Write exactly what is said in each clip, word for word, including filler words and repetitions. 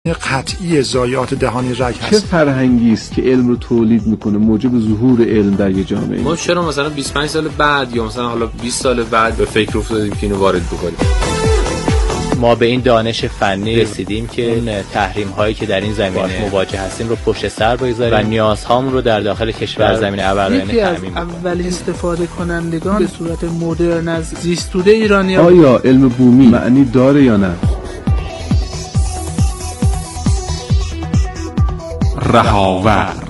قطعی ضایعات دهانی رگ هست. چه فرهنگی است که علم رو تولید میکنه، موجب ظهور علم در یه جامعه؟ ما چرا مثلا بیست و پنج سال بعد یا مثلا حالا بیست سال بعد به فکر افتادیم که اینو وارد بکنیم؟ ما به این دانش فنی رسیدیم که اون تحریم هایی که در این زمینه مواجه هستیم رو پشت سر بگذاریم و نیازهامون رو در داخل کشور زمینه ابرآینه تامین کنیم. اولین استفاده کنندگان به صورت مدرن از زیستوده ایرانی ها. آیا علم بومی معنی داره یا نه؟ رهاورد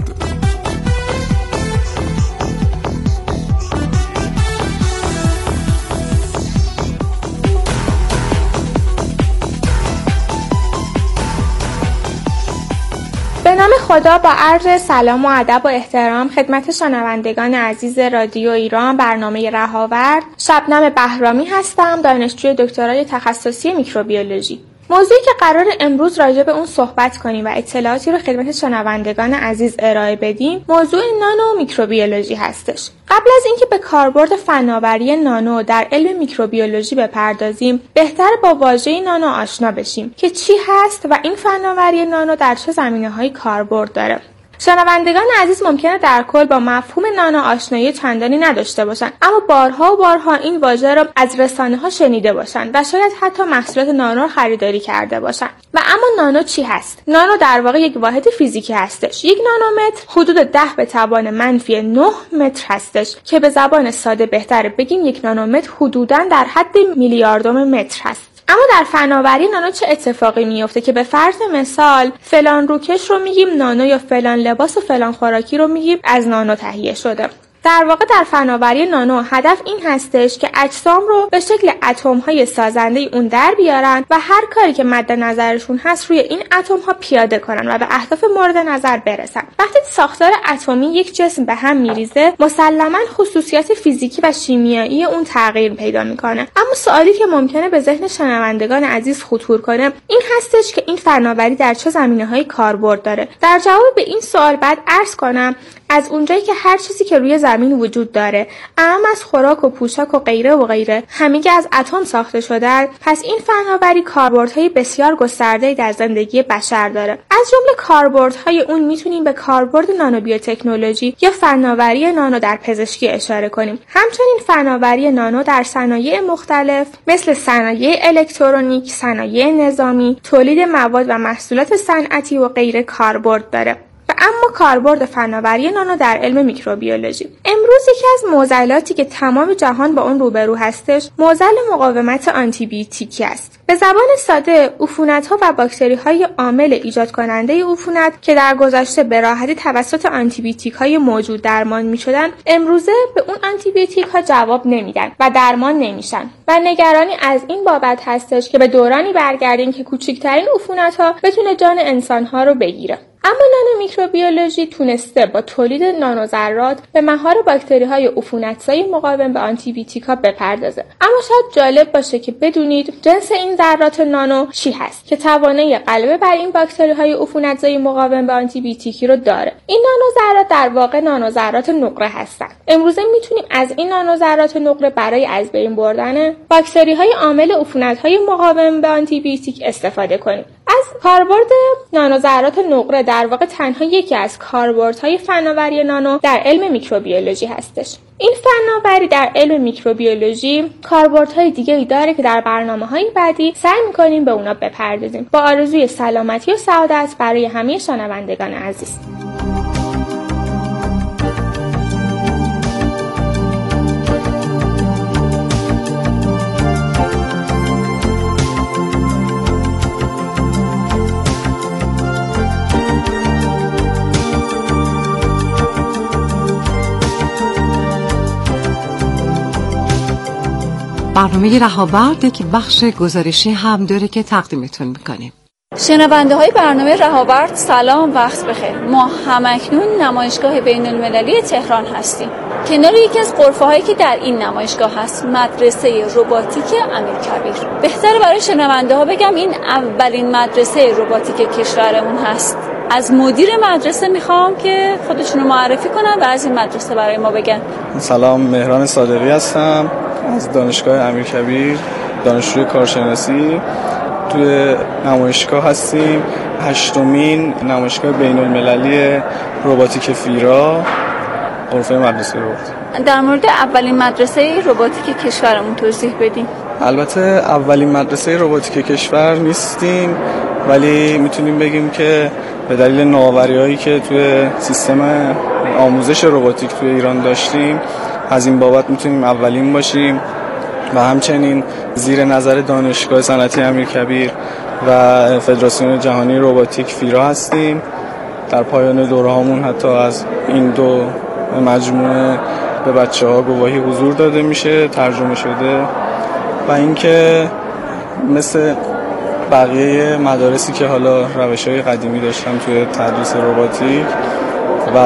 به نام خدا، با عرض سلام و ادب و احترام خدمت شنوندگان عزیز رادیو ایران، برنامه رهاورد. شبنم بهرامی هستم، دانشجوی دکترای تخصصی میکروبیولوژی. موضوعی که قرار امروز راجع به اون صحبت کنیم و اطلاعاتی رو خدمت شنوندگان عزیز ارائه بدیم، موضوع نانو میکروبیولوژی هستش. قبل از اینکه به کاربرد فناوری نانو در علم میکروبیولوژی بپردازیم، بهتر با واژه نانو آشنا بشیم که چی هست و این فناوری نانو در چه زمینه‌هایی کاربرد داره. شنوندگان عزیز ممکنه در کل با مفهوم نانو آشنایی چندانی نداشته باشن، اما بارها و بارها این واژه رو از رسانه‌ها شنیده باشن و شاید حتی محصولات نانو رو خریداری کرده باشن. و اما نانو چی هست؟ نانو در واقع یک واحد فیزیکی هستش. یک نانومتر حدود ده به توان منفی نه متر هستش که به زبان ساده بهتره بگیم یک نانومتر حدوداً در حد میلیاردم متر هست. اما در فناوری نانو چه اتفاقی میفته که به فرض مثال فلان روکش رو میگیم نانو یا فلان لباس و فلان خوراکی رو میگیم از نانو تهیه شده؟ در واقع در فناوری نانو هدف این هستش که اجسام رو به شکل اتم‌های سازنده اون در بیارن و هر کاری که مد نظرشون هست روی این اتم‌ها پیاده کنن و به اهداف مورد نظر برسن. وقتی ساختار اتمی یک جسم به هم میریزه، مسلماً خصوصیات فیزیکی و شیمیایی اون تغییر پیدا میکنه. اما سوالی که ممکنه به ذهن شنوندگان عزیز خطور کنه این هستش که این فناوری در چه زمینه‌هایی کاربرد داره. در جواب به این سوال بعد عرض کنم از اونجایی که هر چیزی که روی زمین وجود داره، اهم از خوراک و پوشاک و غیره و غیره، همگی از اتم ساخته شدن، پس این فناوری کاربردهای بسیار گسترده‌ای در زندگی بشر داره. از جمله کاربردهای اون میتونیم به کاربرد نانو بیوتکنولوژی یا فناوری نانو در پزشکی اشاره کنیم. همچنین فناوری نانو در صنایع مختلف مثل صنایع الکترونیک، صنایع نظامی، تولید مواد و محصولات صنعتی و غیره کاربرد داره. اما کاربرد فناوری نانو در علم میکروبیولوژی امروز یکی از معضلاتی که تمام جهان با اون روبرو هستش، معضل مقاومت آنتی بیوتیکی است. به زبان ساده، عفونت‌ها و باکتری‌های عامل ایجاد کننده عفونت که در گذشته به راحتی توسط آنتی بیوتیک‌های موجود درمان می‌شدن، امروزه به اون آنتی بیوتیک‌ها جواب نمیدن و درمان نمیشن. و نگرانی از این بابت هستش که به دورانی برگردیم که کوچکترین عفونت‌ها بتونه جان انسان‌ها رو بگیره. اما نانو میکروبیولوژی تونسته با تولید نانوذرات به مهار باکتری‌های عفونت‌زای مقاوم به آنتی بیوتیکا بپردازه. اما شاید جالب باشه که بدونید جنس این ذرات نانو چی هست که توانایی غلبه بر این باکتری‌های عفونت‌زای مقاوم به آنتی بیوتیکی رو داره. این نانوذرات در واقع نانوذرات نقره هستن. امروزه میتونیم از این نانوذرات نقره برای از بین بردن باکتری‌های عامل عفونت‌های مقاوم به آنتی بیوتیک استفاده کنیم. از کاربرد نانوذرات نقره در واقع تنها یکی از کاربردهای فناوری نانو در علم میکروبیولوژی هستش. این فناوری در علم میکروبیولوژی کاربردهای دیگه‌ای داره که در برنامه‌های بعدی سعی می‌کنیم به اونا بپردازیم. با آرزوی سلامتی و سعادت برای همه شنوندگان عزیز. برنامه رهاورد یک بخش گزارشی هم داره که تقدیمتون میکنیم. شنونده های برنامه رهاورد سلام، وقت بخیر. ما همکنون نمایشگاه بین المللی تهران هستیم. کنار یکی از غرفه هایی که در این نمایشگاه هست مدرسه رباتیک امیرکبیر. بهتره برای شنونده ها بگم این اولین مدرسه رباتیک کشورمون هست. از مدیر مدرسه میخوام که خودشونو معرفی کنن و از این مدرسه برای ما بگن. سلام، مهران صادقی هستم از دانشگاه امیرکبیر، دانشجوی کارشناسی. توی نمایشگاه هستیم، هشتمین نمایشگاه بین المللی رباتیک فیرا، غرفه مدرسه رباتیک. در مورد اولین مدرسه رباتیک کشورمون توضیح بدیم. البته اولین مدرسه رباتیک کشور نیستیم، ولی میتونیم بگیم که به دلیل نوآوری‌هایی که توی سیستم آموزش رباتیک توی ایران داشتیم از این بابت میتونیم اولین باشیم و همچنین زیر نظر دانشگاه صنعتی امیرکبیر و فدراسیون جهانی رباتیک فیرا هستیم. در پایان دوره‌هامون حتی از این دو مجموعه به بچه‌ها گواهی حضور داده میشه، ترجمه شده. و اینکه مثل بقیه مدارسی که حالا روش‌های قدیمی داشتن توی تدریس رباتیک و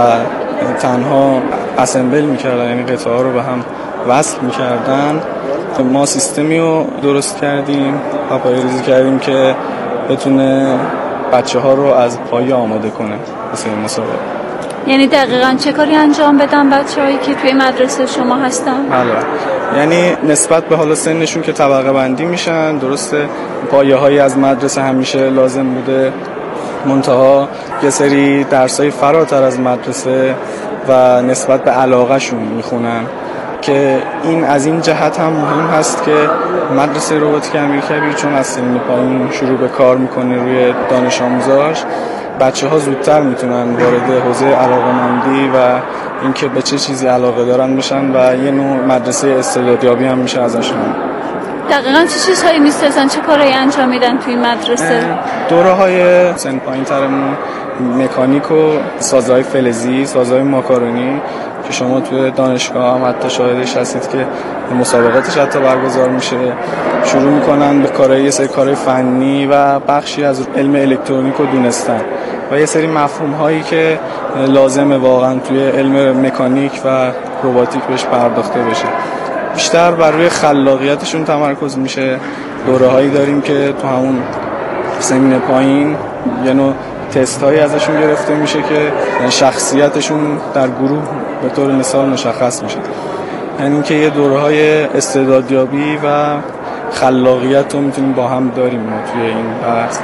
تنها اسمبل می‌کردن، یعنی قطعه‌ها رو به هم وصل می‌کردن، ما سیستمی رو درست کردیم و پایه‌ریزی کردیم که بتونه بچه‌ها رو از پایه آماده کنه واسه این مسابقه. یعنی دقیقاً چه کاری انجام بدن بچه‌هایی که توی مدرسه شما هستن؟ بله، یعنی نسبت به حالا سنشون که طبقه بندی میشن، درسته پایه‌هایی از مدرسه همیشه لازم بوده، منتها یه سری درسای فراتر از مدرسه و نسبت به علاقه‌شون میخونن که این از این جهت هم مهم هست که مدرسه رباتیک امیرکبیر چون از سن پایین شروع به کار میکنه روی دانش آموزاش، بچه‌ها زودتر میتونن وارد حوزه علاقه‌مندی و اینکه به چه چیزی علاقه دارن میشن و یه نوع مدرسه استعدادیابی هم میشه ازشون. دقیقاً چه چیزهایی می‌سازن، چه کارهایی انجام میدن توی مدرسه؟ دوره‌های سن پایین‌ترمون مکانیک و سازهای فلزی، سازهای ماکارونی که شما توی دانشگاه هم حتی شاهدش هستید که مسابقاتش حتی برگزار میشه، شروع میکنن به کارهای یه سری کارهای فنی و بخشی از علم الکترونیک رو دونستن و یه سری مفهوم هایی که لازمه واقعا توی علم مکانیک و رباتیک بهش پرداخته بشه. بیشتر بر روی خلاقیتشون تمرکز میشه. دوره هایی داریم که تو همون سنین پایین یه نوع تست هایی ازشون گرفته میشه که شخصیتشون در گروه به طور مثال مشخص میشه. یعنی اینکه یه دوره های استعدادیابی و خلاقیت رو میتونیم با هم داریم ما توی این بحث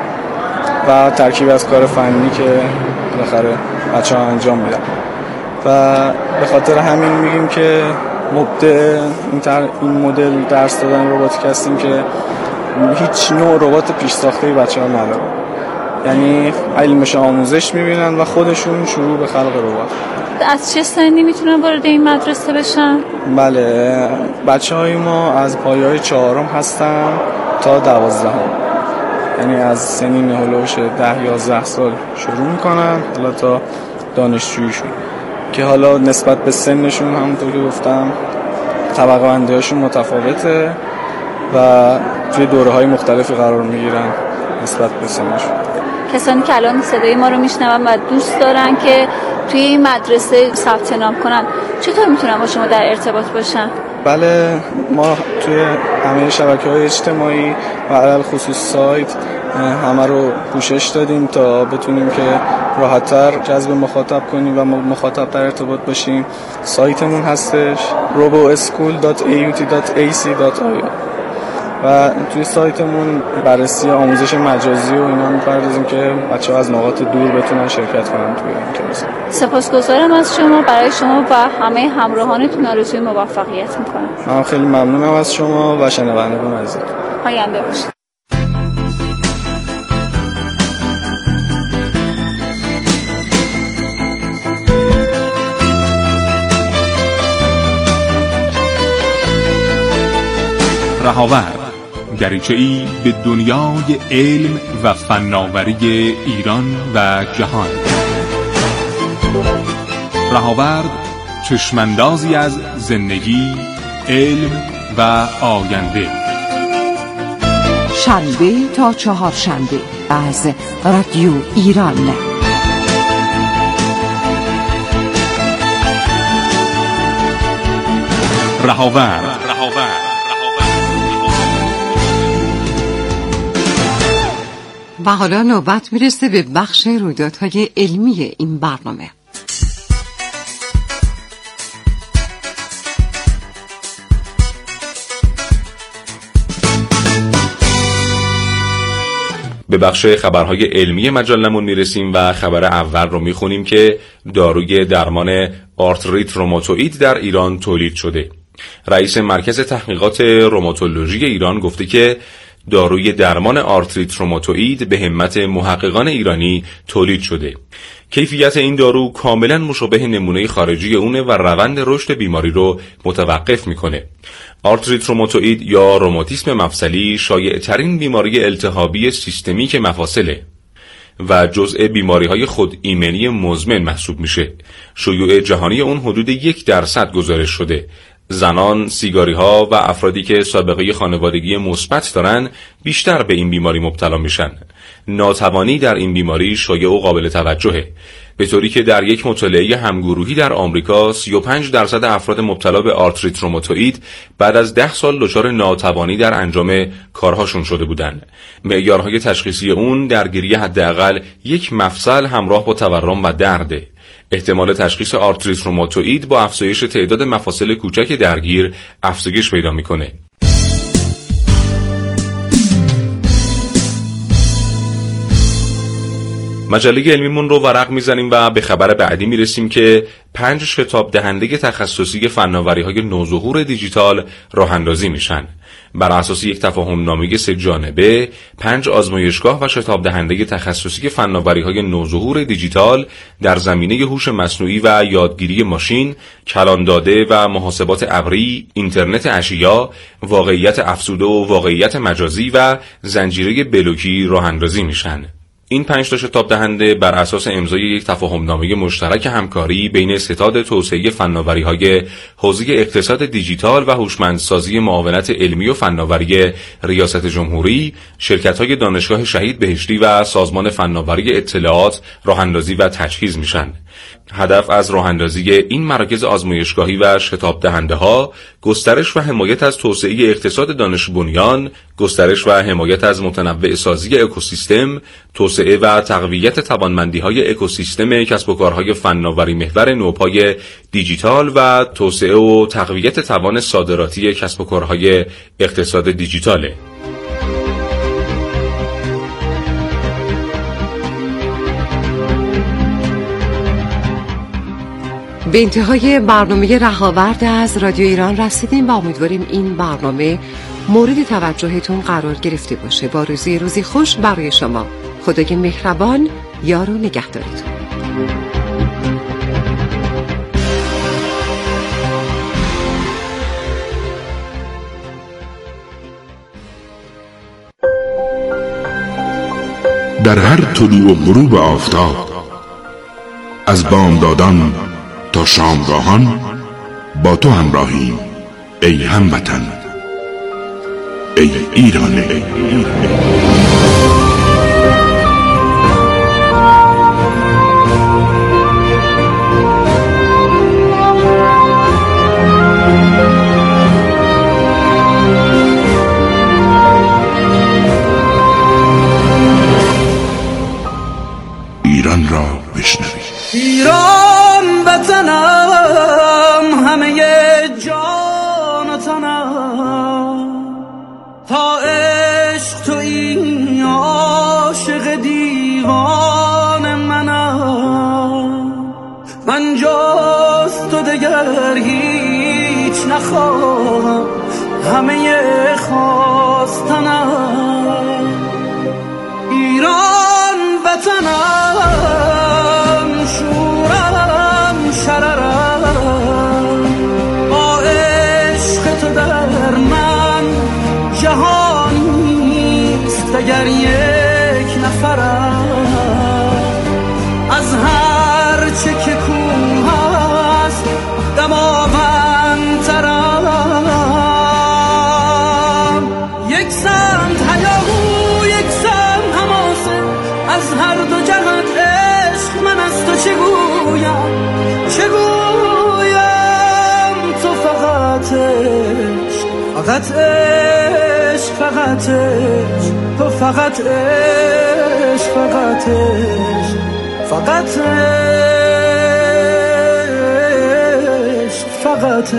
و ترکیب از کار فنی که بالاخره بچه‌ها انجام میدن و به خاطر همین میگیم که مبدع این, تر... این مدل درس دادن رباتیک هستیم که هیچ نوع ربات پیش ساخته‌ای بچه‌ها ندارن، یعنی علمش آموزش میبینن و خودشون شروع به خلق ربات. از چه سنی میتونن وارد این مدرسه بشن؟ بله، بچه‌های ما از پایه‌های چهارم هستن تا دوازدهم، یعنی از سنین هلوش ده یازده سال شروع میکنن حالا تا دانشجوییشون که حالا نسبت به سنشون همونطور که گفتم طبقه بندی‌هاشون متفاوته و توی دوره‌های مختلفی قرار میگیرن نسبت به سنشون. کسانی که الان صدای ما رو میشنون و دوست دارن که توی این مدرسه ثبت نام کنن چطور میتونن با شما در ارتباط باشن؟ بله، ما توی همه شبکه‌های اجتماعی و علل خصوص سایت همه رو پوشش دادیم تا بتونیم که راحت‌تر جذب مخاطب کنیم و مخاطب در ارتباط باشیم. سایتمون هستش robo school dot a u t dot a c dot i o و توی سایتمون بررسی آموزش مجازی و اینا می‌پردازیم که بچه‌ها از نقاط دور بتونن شرکت کنن توی این کلاس. سپاسگزارم از شما. برای شما و همه همراهانتون آرزوی موفقیت می‌کنم. من خیلی ممنونم از شما و شنوندگان عزیز. پاینده باشید. رهاور، دریچه‌ای به دنیای علم و فناوری ایران و جهان. رهاورد، چشماندازی از زندگی، علم و آینده. شنبه تا چهارشنبه از رادیو ایران. رهاورد. و حالا نوبت میرسه به بخش رویدادهای علمی این برنامه. به بخش خبرهای علمی مجلمون میرسیم و خبر اول رو میخونیم که داروی درمان آرتریت روماتوئید در ایران تولید شده. رئیس مرکز تحقیقات روماتولوژی ایران گفته که داروی درمان آرتریت روماتوئید به همت محققان ایرانی تولید شده. کیفیت این دارو کاملا مشابه نمونه خارجی اونه و روند رشد بیماری رو متوقف میکنه. آرتریت روماتوئید یا روماتیسم مفصلی شایع ترین بیماری التهابی سیستمیک مفاصله و جزء بیماری‌های خود ایمنی مزمن محسوب میشه. شیوع جهانی اون حدود یک درصد گزارش شده. زنان، سیگاری‌ها و افرادی که سابقه خانوادگی مثبت دارن بیشتر به این بیماری مبتلا میشن. ناتوانی در این بیماری شایع و قابل توجهه، به طوری که در یک مطالعه همگروهی در آمریکا سی و پنج درصد افراد مبتلا به آرتریت روماتوئید بعد از ده سال دچار ناتوانی در انجام کارهاشون شده بودند. معیارهای تشخیصی اون درگیری حداقل یک مفصل همراه با تورم و درده. احتمال تشخیص آرتریت روماتوئید با افزایش تعداد مفاصل کوچک درگیر افزایش پیدا میکنه. مجله علمیمون رو ورق میزنیم و به خبر بعدی میرسیم که پنج شتاب دهنده تخصصی فناوری‌های نوظهور دیجیتال راه اندازی میشن. بر اساس یک تفاهم نامه سه جانبه، پنج آزمایشگاه و شتاب دهنده تخصصی فناوری‌های نوظهور دیجیتال در زمینه هوش مصنوعی و یادگیری ماشین، کلانداده و محاسبات ابری، اینترنت اشیا، واقعیت افزوده و واقعیت مجازی و زنجیره بلوکی راه اندازی میشن. این پنج تا شتاب دهنده بر اساس امضای یک تفاهمنامه مشترک همکاری بین ستاد توسعه فناوری‌های حوزه اقتصاد دیجیتال و هوشمندسازی معاونت علمی و فناوری ریاست جمهوری، شرکت‌های دانشگاه شهید بهشتی و سازمان فناوری اطلاعات راه‌اندازی و تجهیز میشن. هدف از راه‌اندازی این مراکز آزمایشگاهی و شتاب دهنده‌ها گسترش و حمایت از توسعه اقتصاد دانش بنیان، گسترش و حمایت از متنوع سازی اکوسیستم، توسعه و تقویت توانمندی‌های اکوسیستم کسب و کارهای فناوری محور نوپای دیجیتال و توسعه و تقویت توان صادراتی کسب و کارهای اقتصاد دیجیتاله. به انتهای برنامه رهاورد از رادیو ایران رسیدیم و امیدواریم این برنامه مورد توجهتون قرار گرفته باشه. با روزی روزی خوش برای شما. خدای مهربان یار و نگهدارتون. در هر طلوع و غروب آفتاب، از بامدادان تا شامگاهان با تو همراهیم ای هموطن، ای ایران. ای ایران. ایران را بشنوید. ایران وطنم، همه جان و تنم، تا عشق تو این عاشق دیوان منم. من جز تو دگر هیچ نخواهم، همه خواستنم. ایران وطنم، شورم شررم، با عشق تو در من جهانیست دگر یک نفرم. از هر چه که کوه هست دماوندترم. یک سمت هیاهو، یک سمت حماسه، از هر دو جهت عشق من از تو چه گویم، چه گویم. تو فقط عشق، فقط عشق، فقط عشق، تو فقط عشق، فقط عشق، فقط عشق، فقط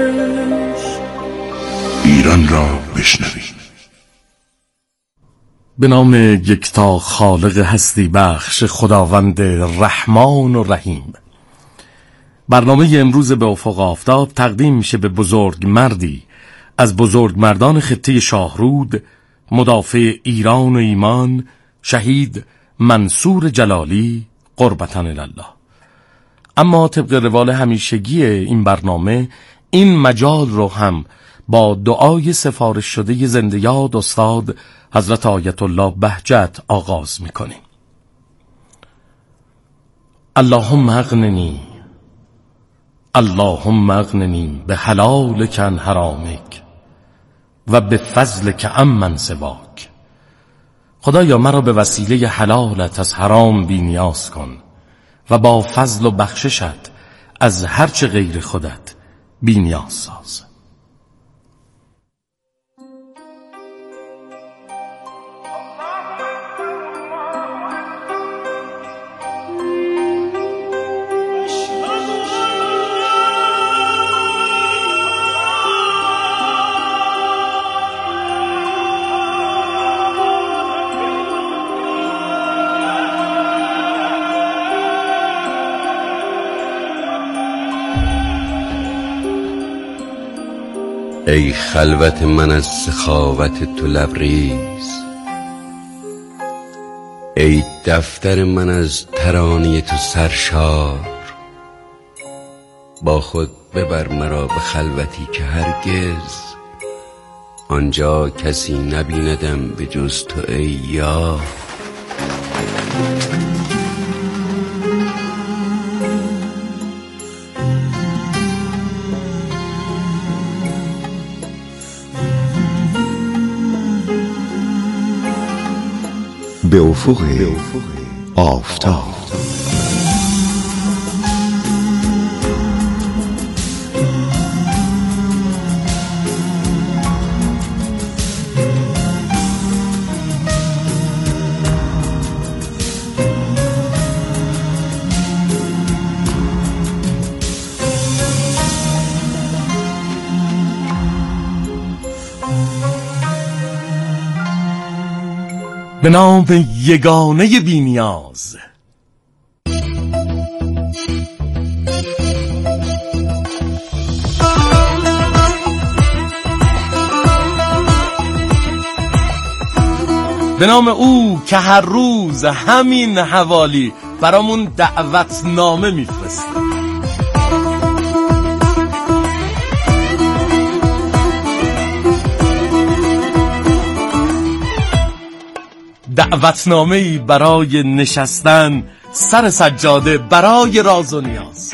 عشق. ایران را بشنوید. به نام یکتا خالق هستی بخش خداوند رحمان و رحیم. برنامه امروز به افق آفتاب تقدیم میشه به بزرگ مردی از بزرگ مردان خطه شاهرود، مدافع ایران و ایمان، شهید منصور جلالی قربتاً الله. اما طبق روال همیشگی این برنامه این مجال رو هم با دعای سفارش شده زنده یاد استاد حضرت آیت الله بهجت آغاز میکنیم. اللهم اغننی اللهم اغننی به حلالک عن حرامک و به فضلک عمن سواک. خدایا مرا به وسیله حلالت از حرام بی نیاز کن و با فضل و بخششت از هرچه غیر خودت بی نیاز ساز. ای خلوت من از سخاوت تو لبریز، ای دفتر من از ترانه تو سرشار. با خود ببر مرا به خلوتی که هرگز آنجا کسی نبیندم به جز تو ای یار. به افق آفتاب. به نام یگانه بی نیاز. به نام او که هر روز همین حوالی برامون دعوتنامه میفرسته. دعوتنامه‌ای برای نشستن سر سجاده برای راز و نیاز.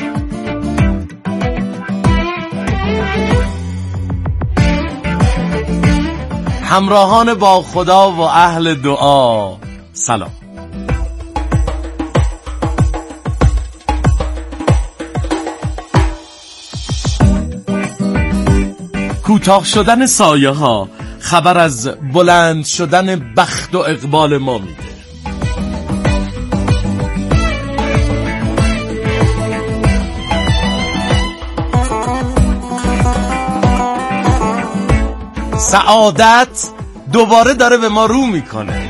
همراهان با خدا و اهل دعا سلام. کوتاه شدن سایه ها خبر از بلند شدن بخت و اقبال ما میده. سعادت دوباره داره به ما رو میکنه.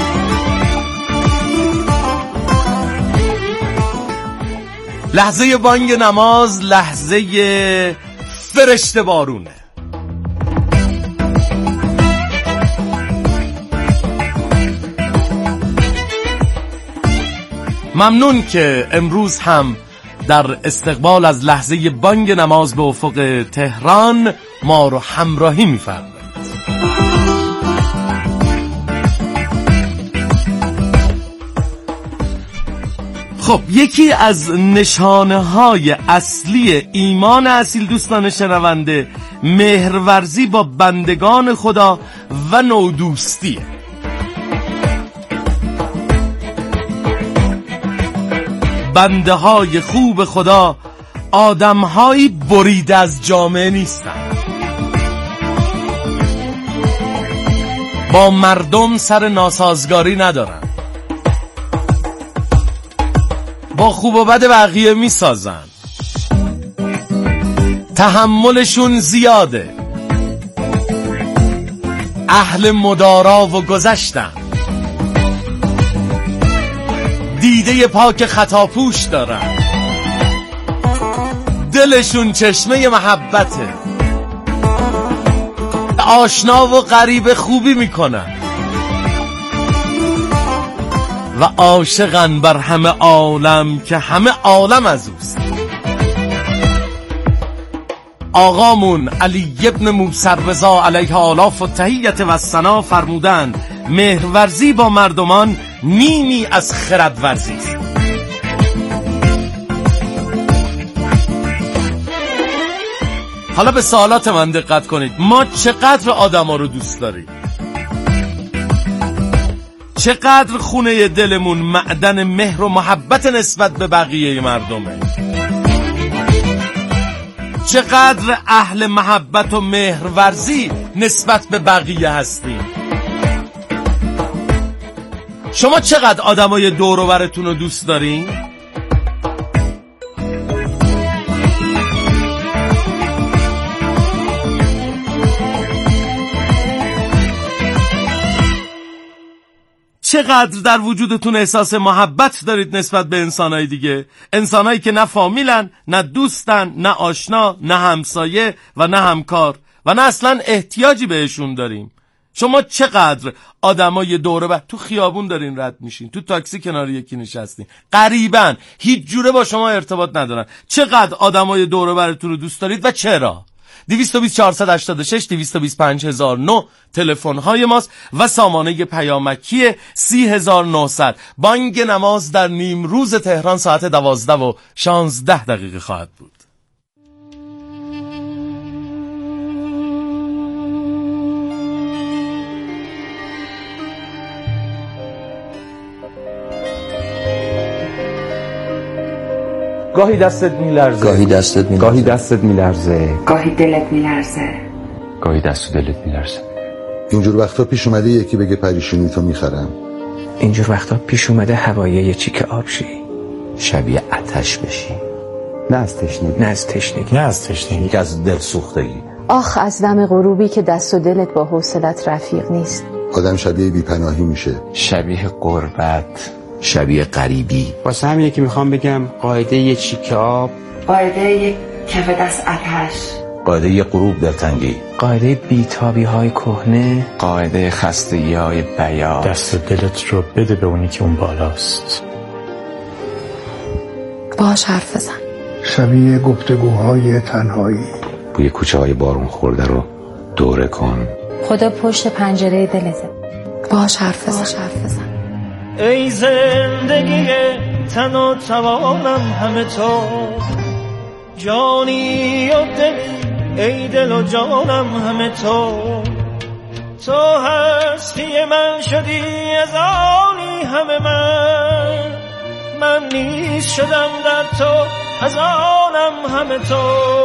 لحظه بانگ نماز لحظه فرشته بارونه. ممنون که امروز هم در استقبال از لحظه بانگ نماز به افق تهران ما رو همراهی می‌فرمایید. خب یکی از نشانه‌های اصلی ایمان اصیل دوستان شنونده مهرورزی با بندگان خدا و نودوستیه. بنده های خوب خدا آدم هایی بریده از جامعه نیستن، با مردم سر ناسازگاری ندارن، با خوب و بد بقیه میسازن، تحملشون زیاده، اهل مدارا و گذشتن. چهره پاک خطاپوش دارن، دلشون چشمه محبته، آشنا و غریب خوبی میکنن و عاشقن بر همه عالم که همه عالم از اوست. آقامون علی ابن موسی رضا علیه آلاف و تحیت و ثنا فرمودند مهرورزی با مردمان نیمی از خردورزی است. حالا به سوالات من دقت کنید. ما چقدر آدما رو دوست داریم؟ چقدر خونه دلمون معدن مهر و محبت نسبت به بقیه مردمه؟ چقدر اهل محبت و مهرورزی نسبت به بقیه هستیم؟ شما چقدر آدمای دور و برتون رو دوست دارین؟ چقدر در وجودتون احساس محبت دارید نسبت به انسانهای دیگه؟ انسانهایی که نه فامیلن، نه دوستن، نه آشنا، نه همسایه و نه همکار و نه اصلا احتیاجی بهشون داریم. شما چقدر آدمای دوره بر تو خیابون دارین رد میشین، تو تاکسی کنار یکی نشستین، غریبن، هیچ جوره با شما ارتباط ندارن. چقدر آدمای دوره برتون رو دوست دارید و چرا؟ دویست و بیست چهارصد و هشتاد و شش دویست و بیست پنج هزار و نه تلفن های ماست و سامانه پیامکی سی هزار و نهصد. بانگ نماز در نیم روز تهران ساعت دوازده و شانزده دقیقه خواهد بود. گاهی دستت میلرزه، گاهی دستت میلرزه، گاهی دستت میلرزه، گاهی دلت میلرزه، گاهی دست و دلت میلرزه. اینجور وقتا پیش اومده یکی بگه پریشونی تو میخرم. اینجور وقتا پیش اومده هوایه یه چیک آب شی، شبیه آتش بشی. نه از تشنگی، نه از تشنگی، نه از تشنگی، از دل سوختگی. آخ از دم غروبی که دست و دلت با حوصلت رفیق نیست. آدم شبیه بی‌پناهی میشه، شبیه غربت، شبیه غریبی. واسه همینه که میخوام بگم قاعده یه چیک آب، قاعده یک کف دست آتش، قاعده یه غروب دلتنگی، قاعده بیتابی های کهنه، قاعده خستگی های بیاد. دست و دلت رو بده به اونی که اون بالاست. باهاش حرف بزن. شبیه گفتگوهای تنهایی. بوی کوچه های بارون خورده رو دوره کن. خدا پشت پنجره دلته. باهاش حرف بزن. باهاش حرف بزن. ای زندگی تن و توانم همه تو، جانی و دلی ای دل و جانم همه تو. تو هستی من شدی از آنی همه من، من نیز شدم در تو از آنم همه تو.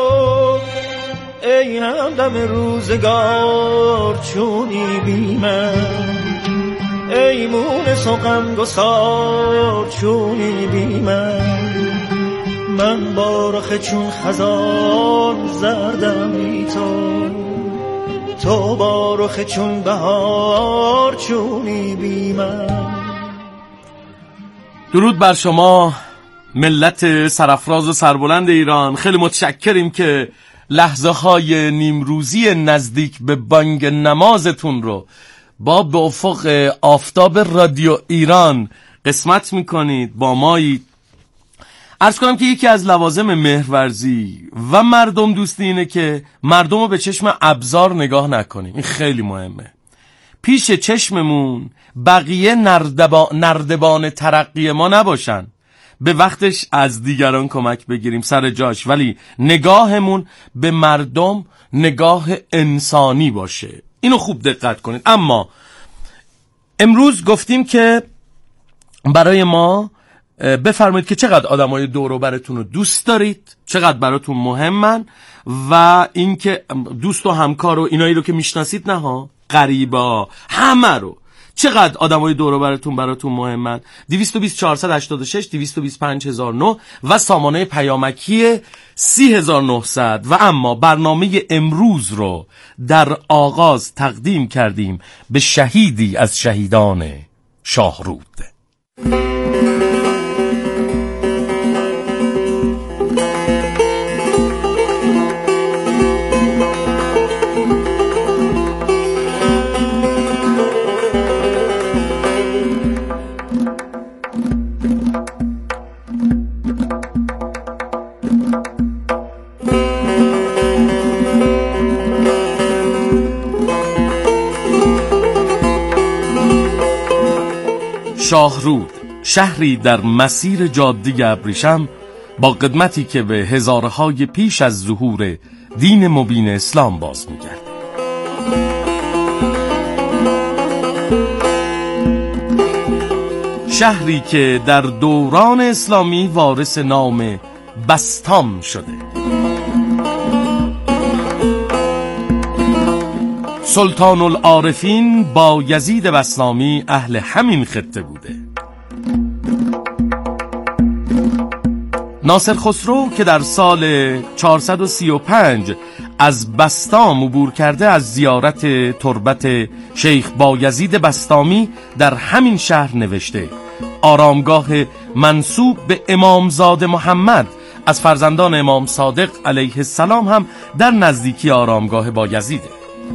ای همدم روزگار چونی بی من، ای مونس و غمگسار چونی بی من. من با رخ چون خزان زردم بی تو، تو با رخ چون بهار چونی بی من. درود بر شما ملت سرافراز و سربلند ایران. خیلی متشکریم که لحظه های نیمروزی نزدیک به بانگ نمازتون رو با به افق آفتاب رادیو ایران قسمت میکنید، با مایید. عرض کنم که یکی از لوازم مهرورزی و مردم دوستی اینه که مردم رو به چشم ابزار نگاه نکنیم. این خیلی مهمه. پیش چشممون بقیه نردبا... نردبان ترقی ما نباشن. به وقتش از دیگران کمک بگیریم سر جاش، ولی نگاهمون به مردم نگاه انسانی باشه. اینو خوب دقت کنید. اما امروز گفتیم که برای ما بفرمایید که چقدر آدمای دور و برتون رو دوست دارید، چقدر براتون مهمن، و اینکه دوست و همکار و اینایی رو که میشناسید، نه ها، غریبا، همه رو، چقدر آدمای دور و برتون براتون مهمن. دویست و بیست چهارصد و هشتاد و شش دویست و بیست پنج هزار و نه و سامانه پیامکی سی هزار و نهصد. و اما برنامه امروز رو در آغاز تقدیم کردیم به شهیدی از شهیدان شاهرود. شاهرود، شهری در مسیر جاده ابریشم با قدمتی که به هزارهای پیش از ظهور دین مبین اسلام باز می‌گردد. شهری که در دوران اسلامی وارث نام بسطام شده. سلطان العارفین بایزید بسطامی اهل همین خطه بوده. ناصر خسرو که در سال چهارصد و سی و پنج از بسطام عبور کرده، از زیارت تربت شیخ بایزید بسطامی در همین شهر نوشته. آرامگاه منسوب به امامزاده محمد از فرزندان امام صادق علیه السلام هم در نزدیکی آرامگاه بایزیده.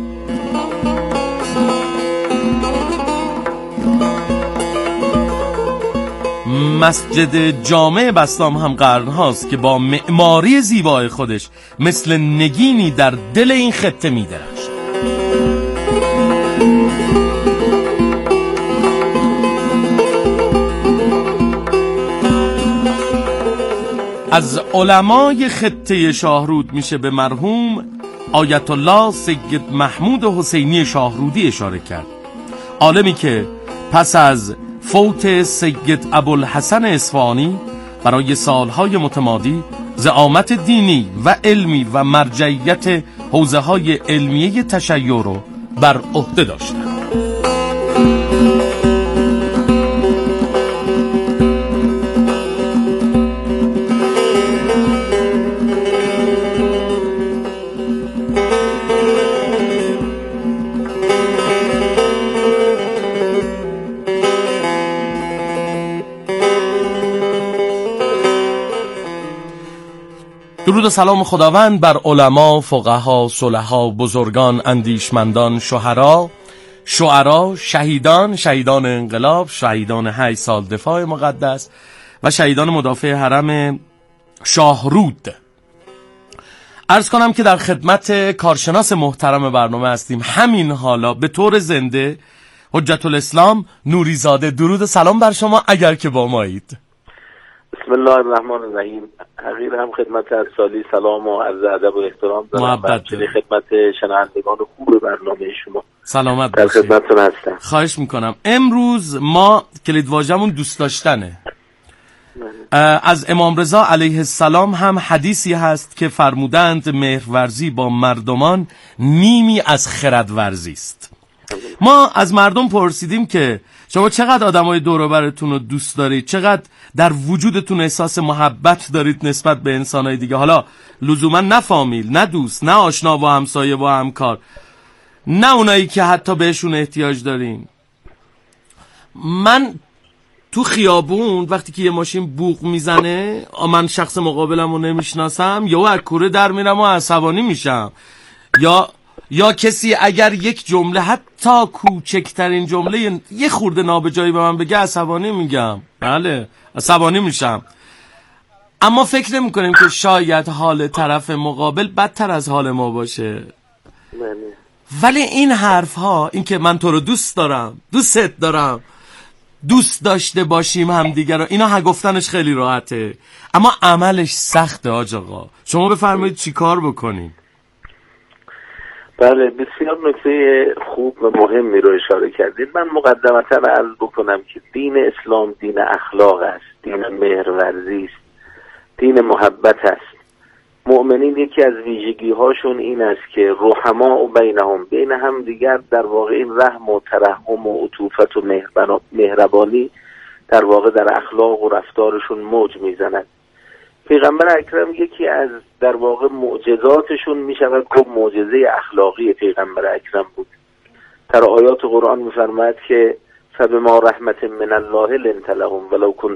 مسجد جامع بسطام هم قرن هاست که با معماری زیبای خودش مثل نگینی در دل این خطه می درخشد. از علمای خطه شاهرود میشه به مرحوم آیت الله سید محمود حسینی شاهرودی اشاره کرد، عالمی که پس از فوت سید ابوالحسن اصفهانی برای سالهای متمادی زعامت دینی و علمی و مرجعیت حوزه‌های علمیه تشیع رو بر عهده داشتند. درود و سلام خداوند بر علما، فقها، صلحا، بزرگان، اندیشمندان، شهرا، شعرا، شهیدان، شهیدان انقلاب، شهیدان هشت سال دفاع مقدس و شهیدان مدافع حرم شاهرود. عرض کنم که در خدمت کارشناس محترم برنامه هستیم همین حالا به طور زنده، حجت الاسلام نوریزاده. درود و سلام بر شما اگر که با مایید. بسم الله الرحمن الرحیم. حقیر هم خدمت ارسالی سلام و عرض ادب و احترام دارم. همچنین خدمت شنوندگان خوب برنامه شما سلامت در خدمتتون هستم. خواهش میکنم. امروز ما کلیدواژه‌مون دوست داشتنه. از امام رضا علیه السلام هم حدیثی هست که فرمودند مهرورزی با مردمان نیمی از خردورزی است. ما از مردم پرسیدیم که شما چقدر آدمای دور و برتون رو دوست دارید، چقدر در وجودتون احساس محبت دارید نسبت به انسانای دیگه، حالا لزوما نه فامیل، نه دوست، نه آشنا و همسایه و همکار، نه اونایی که حتی بهشون احتیاج دارین. من تو خیابون وقتی که یه ماشین بوق میزنه، من شخص مقابلم رو نمیشناسم، یا از کوره در میرم و عصبانی میشم، یا یا کسی اگر یک جمله حتی کوچکترین جمله یه خورده نابجایی به من بگه عصبانی میگم، بله عصبانی میشم. اما فکر نمی کنیم که شاید حال طرف مقابل بدتر از حال ما باشه. ولی این حرف ها، این که من تو رو دوست دارم، دوستت دارم، دوست داشته باشیم همدیگه رو، اینا ها گفتنش خیلی راحته، اما عملش سخته. آج آقا شما بفرمایید چی کار بکنیم؟ بله، بسیار نکته خوب و مهمی رو اشاره کردید. من مقدمتا عرض بکنم که دین اسلام دین اخلاق است، دین مهرورزی است، دین محبت است. مؤمنین یکی از ویژگی هاشون این است که رحما و بینهم، بین هم دیگر در واقع این رحم و ترحم و عطوفت و مهربانی در واقع در اخلاق و رفتارشون موج میزند. پیغمبر اکرم یکی از در واقع معجزاتشون میشود که معجزه اخلاقی پیغمبر اکرم بود. در آیات قرآن میفرماید که فبما رحمت من الله لنت لهم ولو كنت